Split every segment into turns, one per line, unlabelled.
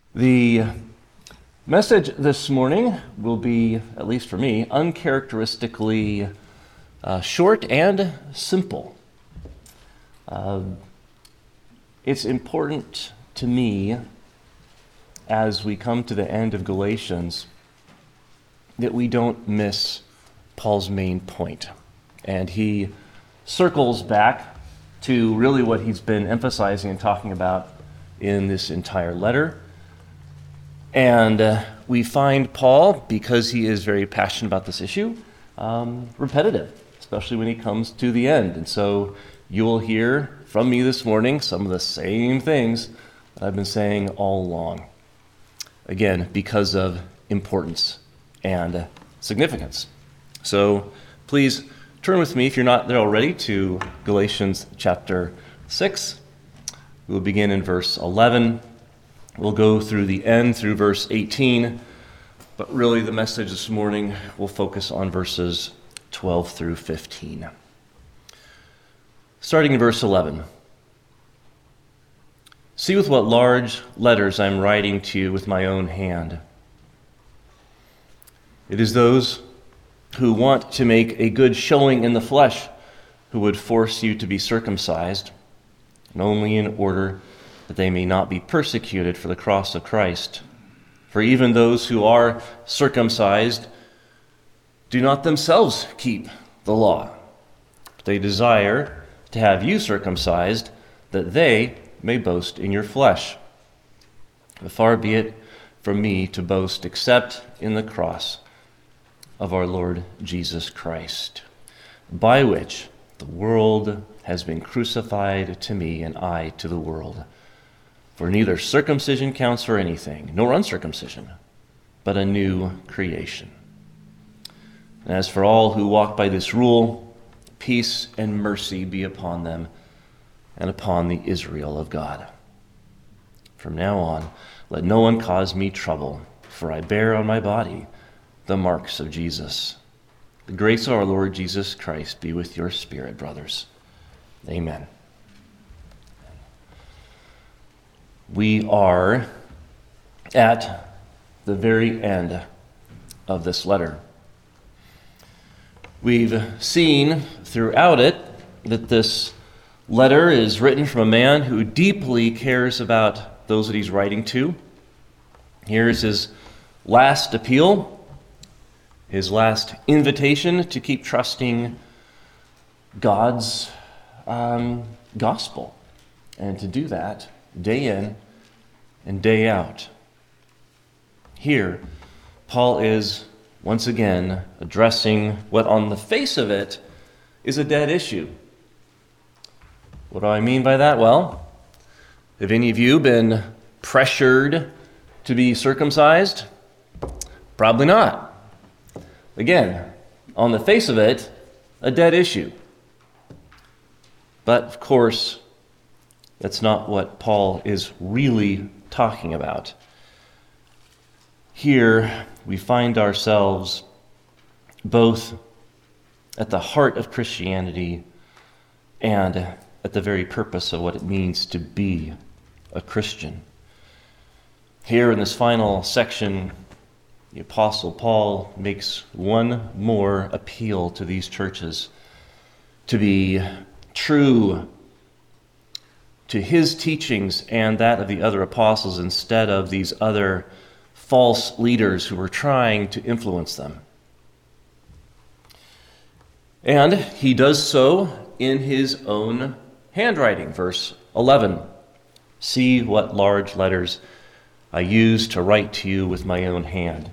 The message this morning will be, at least for me, uncharacteristically short and simple. It's important to me as we come to the end of Galatians that we don't miss Paul's main point. And he circles back to really what he's been emphasizing and talking about in this entire letter. And we find Paul, because he is very passionate about this issue, repetitive, especially when he comes to the end. And so you will hear from me this morning some of the same things that I've been saying all along. Again, because of importance and significance. So please turn with me, if you're not there already, to Galatians chapter 6. We'll begin in verse 11. We'll go through the end through verse 18, but really the message this morning will focus on verses 12 through 15. Starting in verse 11. See with what large letters I'm writing to you with my own hand. It is those who want to make a good showing in the flesh who would force you to be circumcised, and only in order that they may not be persecuted for the cross of Christ. For even those who are circumcised do not themselves keep the law. But they desire to have you circumcised, that they may boast in your flesh. But far be it from me to boast except in the cross of our Lord Jesus Christ, by which the world has been crucified to me and I to the world. For neither circumcision counts for anything, nor uncircumcision, but a new creation. And as for all who walk by this rule, peace and mercy be upon them and upon the Israel of God. From now on, let no one cause me trouble, for I bear on my body the marks of Jesus. The grace of our Lord Jesus Christ be with your spirit, brothers. Amen. We are at the very end of this letter. We've seen throughout it that this letter is written from a man who deeply cares about those that he's writing to. Here's his last appeal, his last invitation to keep trusting God's gospel, and to do that day in and day out. Here, Paul is once again addressing what on the face of it is a dead issue. What do I mean by that? Well, have any of you been pressured to be circumcised? Probably not. Again, on the face of it, a dead issue. But of course, that's not what Paul is really talking about. Here, we find ourselves both at the heart of Christianity and at the very purpose of what it means to be a Christian. Here in this final section, the Apostle Paul makes one more appeal to these churches to be true to his teachings and that of the other apostles instead of these other false leaders who were trying to influence them. And he does so in his own handwriting. Verse 11, see what large letters I use to write to you with my own hand.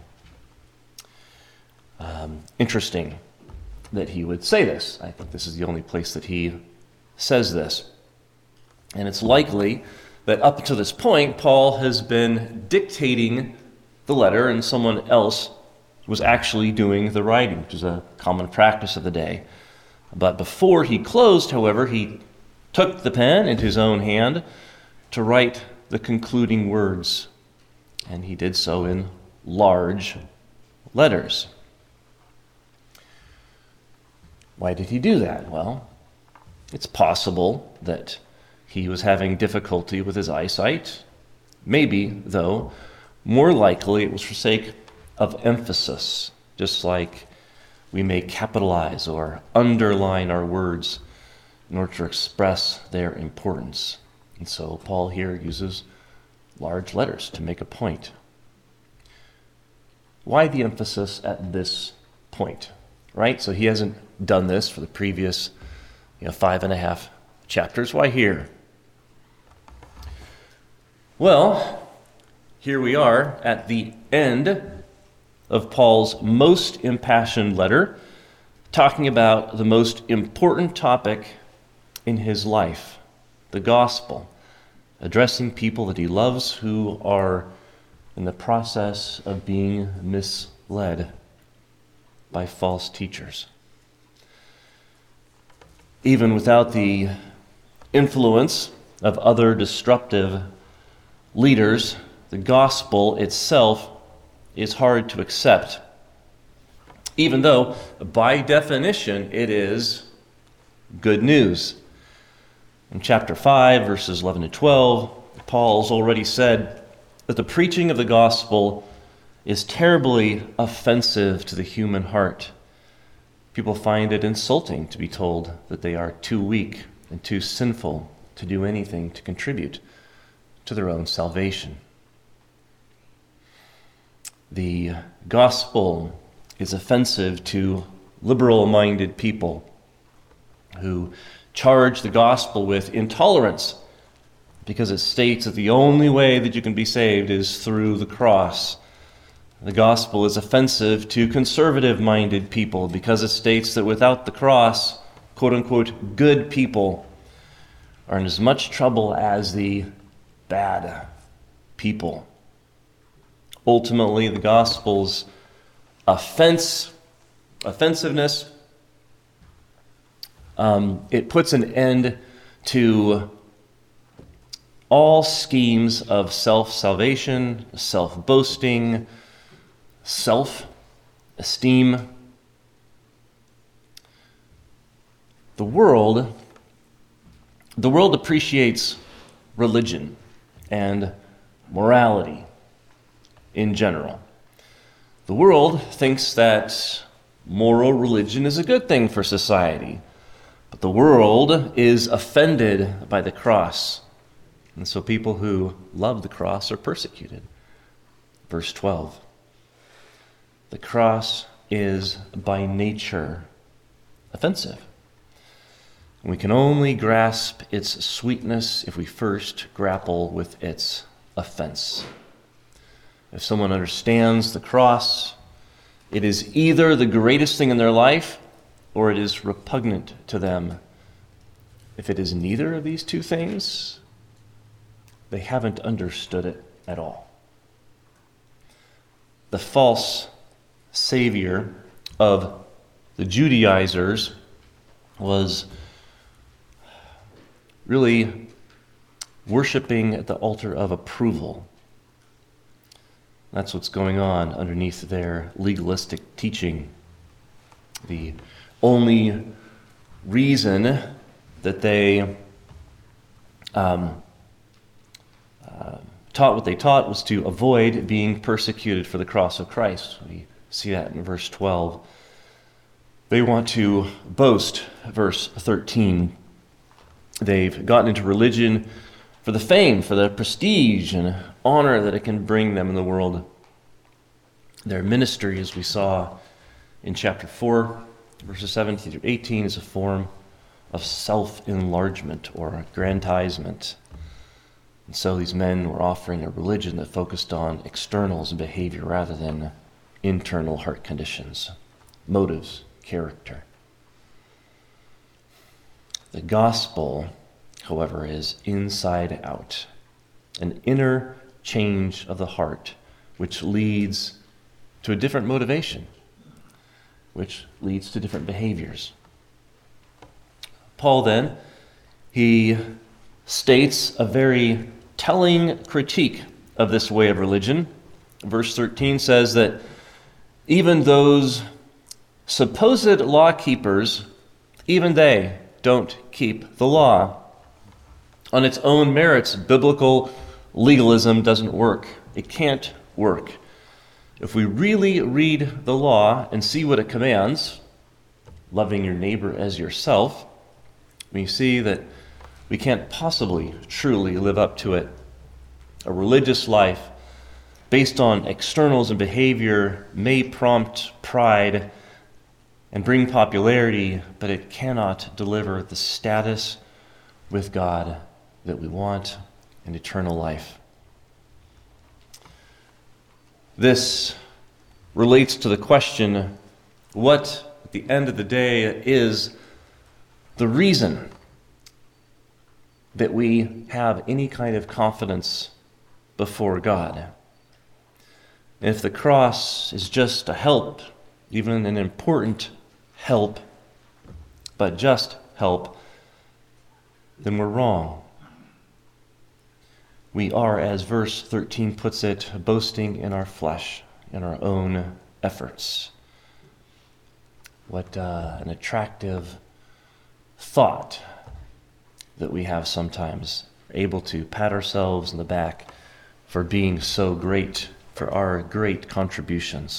Interesting that he would say this. I think this is the only place that he says this. And it's likely that up to this point, Paul has been dictating the letter and someone else was actually doing the writing, which is a common practice of the day. But before he closed, however, he took the pen into his own hand to write the concluding words. And he did so in large letters. Why did he do that? Well, it's possible that he was having difficulty with his eyesight. Maybe, though, more likely it was for sake of emphasis, just like we may capitalize or underline our words in order to express their importance. And so Paul here uses large letters to make a point. Why the emphasis at this point, right? So he hasn't done this for the previous 5.5 chapters. Why here? Well, here we are at the end of Paul's most impassioned letter, talking about the most important topic in his life, the gospel, addressing people that he loves who are in the process of being misled by false teachers. Even without the influence of other disruptive leaders, the gospel itself is hard to accept, even though, by definition, it is good news. In chapter 5, verses 11 to 12, Paul's already said that the preaching of the gospel is terribly offensive to the human heart. People find it insulting to be told that they are too weak and too sinful to do anything to contribute to their own salvation. The gospel is offensive to liberal-minded people who charge the gospel with intolerance because it states that the only way that you can be saved is through the cross. The gospel is offensive to conservative-minded people because it states that without the cross, quote-unquote, good people are in as much trouble as the bad people. Ultimately, the gospel's offensiveness, it puts an end to all schemes of self-salvation, self-boasting, self-esteem. The world appreciates religion and morality in general. The world thinks that moral religion is a good thing for society, but the world is offended by the cross. And so people who love the cross are persecuted. Verse 12. The cross is by nature offensive. We can only grasp its sweetness if we first grapple with its offense. If someone understands the cross, it is either the greatest thing in their life or it is repugnant to them. If it is neither of these two things, they haven't understood it at all. The false savior of the Judaizers was really worshiping at the altar of approval. That's what's going on underneath their legalistic teaching. The only reason that they taught what they taught was to avoid being persecuted for the cross of Christ. We see that in verse 12. They want to boast, verse 13. They've gotten into religion for the fame, for the prestige and honor that it can bring them in the world. Their ministry, as we saw in chapter 4, verses 17 through 18, is a form of self-enlargement or aggrandizement. And so these men were offering a religion that focused on externals and behavior rather than internal heart conditions, motives, character. The gospel, however, is inside out, an inner change of the heart, which leads to a different motivation, which leads to different behaviors. Paul then, he states a very telling critique of this way of religion. Verse 13 says that even those supposed law keepers, even they don't keep the law. On its own merits, biblical legalism doesn't work. It can't work. If we really read the law and see what it commands, loving your neighbor as yourself, we see that we can't possibly truly live up to it. A religious life based on externals and behavior may prompt pride and bring popularity, but it cannot deliver the status with God that we want in eternal life. This relates to the question, what, at the end of the day, is the reason that we have any kind of confidence before God? If the cross is just a help, even an important help, but just help, then we're wrong. We are, as verse 13 puts it, boasting in our flesh, in our own efforts. What an attractive thought that we have sometimes, able to pat ourselves in the back for being so great, for our great contributions.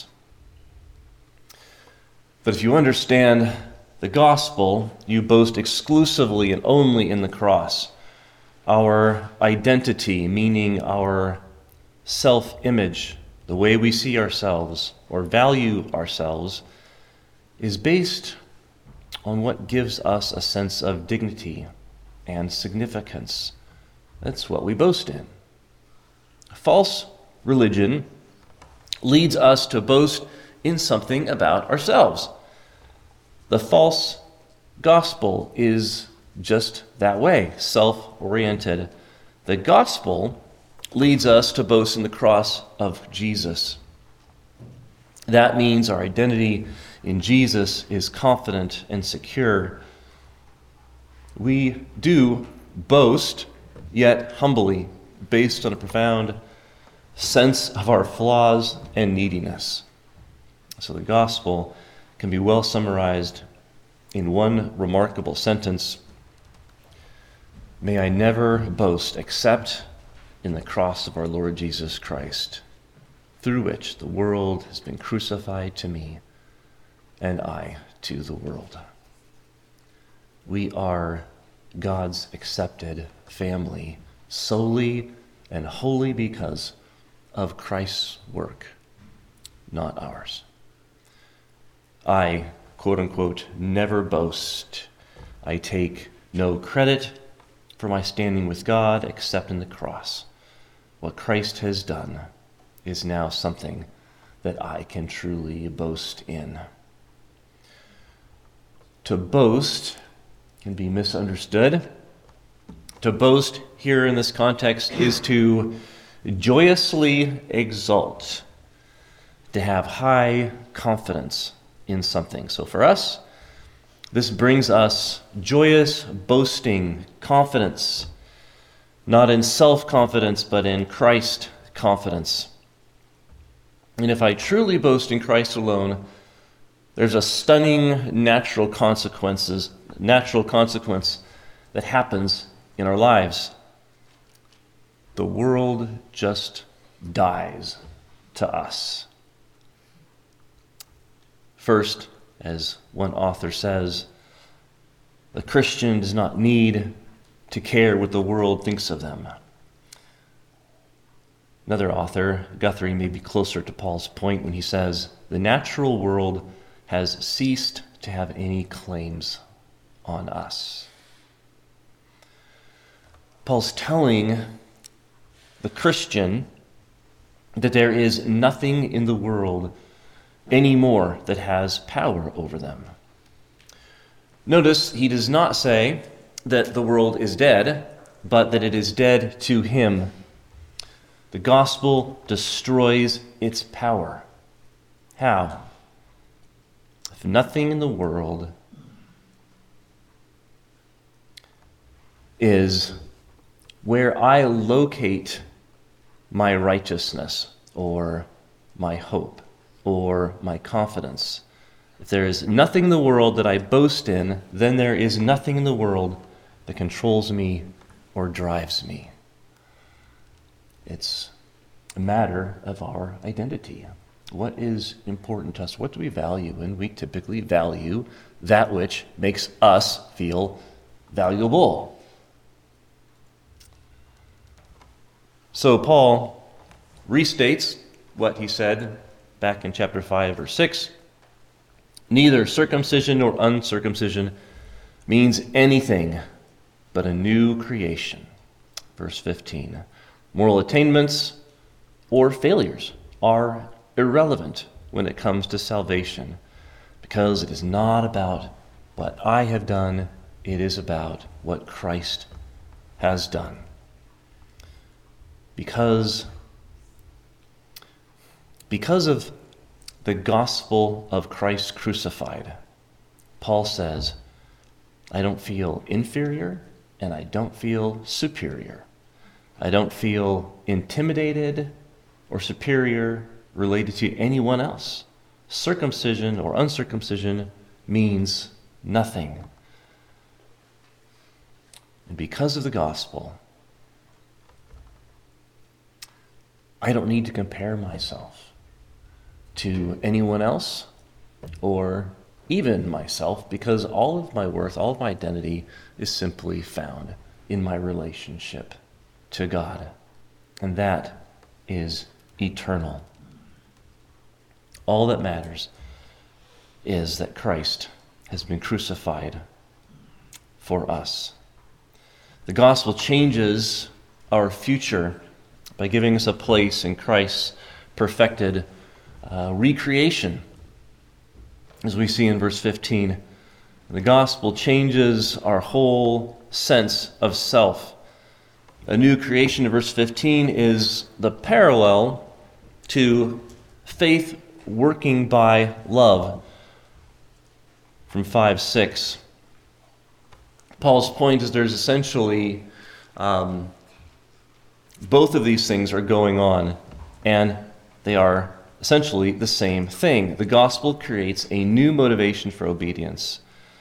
But if you understand the gospel, you boast exclusively and only in the cross. Our identity, meaning our self-image, the way we see ourselves or value ourselves, is based on what gives us a sense of dignity and significance. That's what we boast in. False religion leads us to boast in something about ourselves. The false gospel is just that way, self-oriented. The gospel leads us to boast in the cross of Jesus. That means our identity in Jesus is confident and secure. We do boast, yet humbly, based on a profound sense of our flaws and neediness. So the gospel can be well summarized in one remarkable sentence: may I never boast except in the cross of our Lord Jesus Christ, through which the world has been crucified to me, and I to the world. We are God's accepted family solely and wholly because of Christ's work, not ours. I, quote unquote, never boast. I take no credit for my standing with God except in the cross. What Christ has done is now something that I can truly boast in. To boast can be misunderstood. To boast here in this context is to joyously exult, to have high confidence in something. So for us, this brings us joyous boasting, confidence, not in self-confidence, but in Christ confidence. And if I truly boast in Christ alone, there's a stunning natural consequence that happens in our lives. The world just dies to us. First, as one author says, the Christian does not need to care what the world thinks of them. Another author, Guthrie, may be closer to Paul's point when he says, the natural world has ceased to have any claims on us. Paul's telling the Christian that there is nothing in the world anymore that has power over them. Notice he does not say that the world is dead, but that it is dead to him. The gospel destroys its power. How? If nothing in the world is where I locate my righteousness or my hope or my confidence. If there is nothing in the world that I boast in, then there is nothing in the world that controls me or drives me. It's a matter of our identity. What is important to us? What do we value? And we typically value that which makes us feel valuable. So Paul restates what he said back in chapter 5, verse 6. Neither circumcision nor uncircumcision means anything but a new creation. Verse 15. Moral attainments or failures are irrelevant when it comes to salvation, because it is not about what I have done, it is about what Christ has done. Because of the gospel of Christ crucified, Paul says, I don't feel inferior and I don't feel superior. I don't feel intimidated or superior related to anyone else. Circumcision or uncircumcision means nothing. And because of the gospel, I don't need to compare myself to anyone else or even myself, because all of my worth, all of my identity is simply found in my relationship to God. And that is eternal. All that matters is that Christ has been crucified for us. The gospel changes our future by giving us a place in Christ's perfected recreation. As we see in verse 15, the gospel changes our whole sense of self. A new creation in verse 15 is the parallel to faith working by love from 5:6. Paul's point is there's essentially both of these things are going on, and they are essentially the same thing. The gospel creates a new motivation for obedience.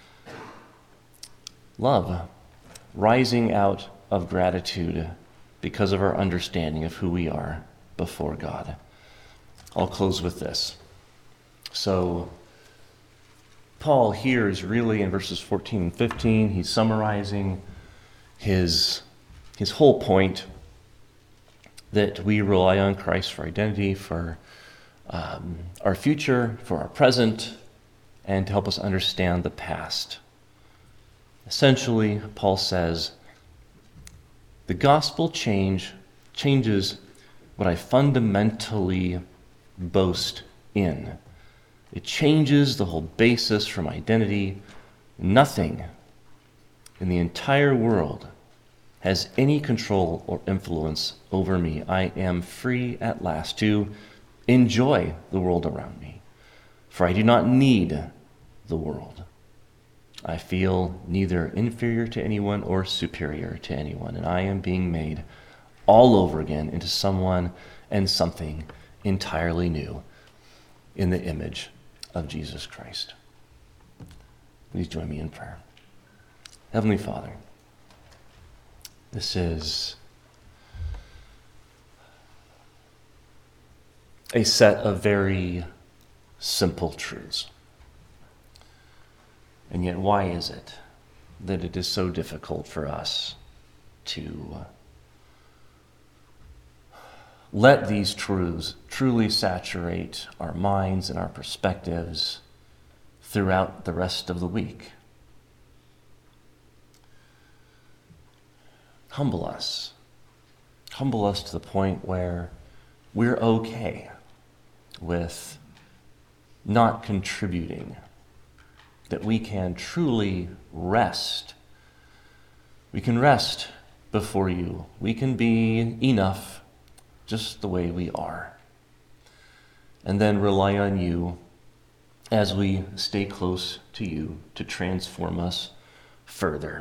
Love, rising out of gratitude because of our understanding of who we are before God. I'll close with this. So, Paul here is really in verses 14 and 15, he's summarizing his whole point that we rely on Christ for identity, for our future, for our present, and to help us understand the past. Essentially, Paul says, the gospel changes what I fundamentally boast in. It changes the whole basis from identity. Nothing in the entire world has any control or influence over me. I am free at last to enjoy the world around me, for I do not need the world. I feel neither inferior to anyone or superior to anyone, and I am being made all over again into someone and something entirely new in the image of Jesus Christ. Please join me in prayer. Heavenly Father, this is a set of very simple truths. And yet, why is it that it is so difficult for us to let these truths truly saturate our minds and our perspectives throughout the rest of the week? Humble us. Humble us to the point where we're okay with not contributing, that we can truly rest. We can rest before you. We can be enough just the way we are. And then rely on you as we stay close to you to transform us further.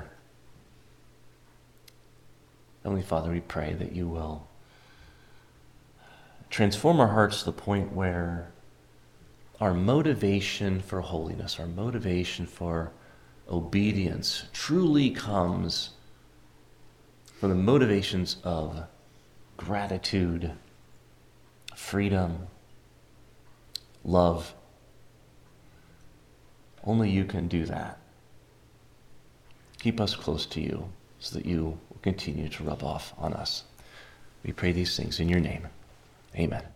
Heavenly Father, we pray that you will transform our hearts to the point where our motivation for holiness, our motivation for obedience truly comes from the motivations of gratitude, freedom, love. Only you can do that. Keep us close to you so that you will continue to rub off on us. We pray these things in your name. Amen.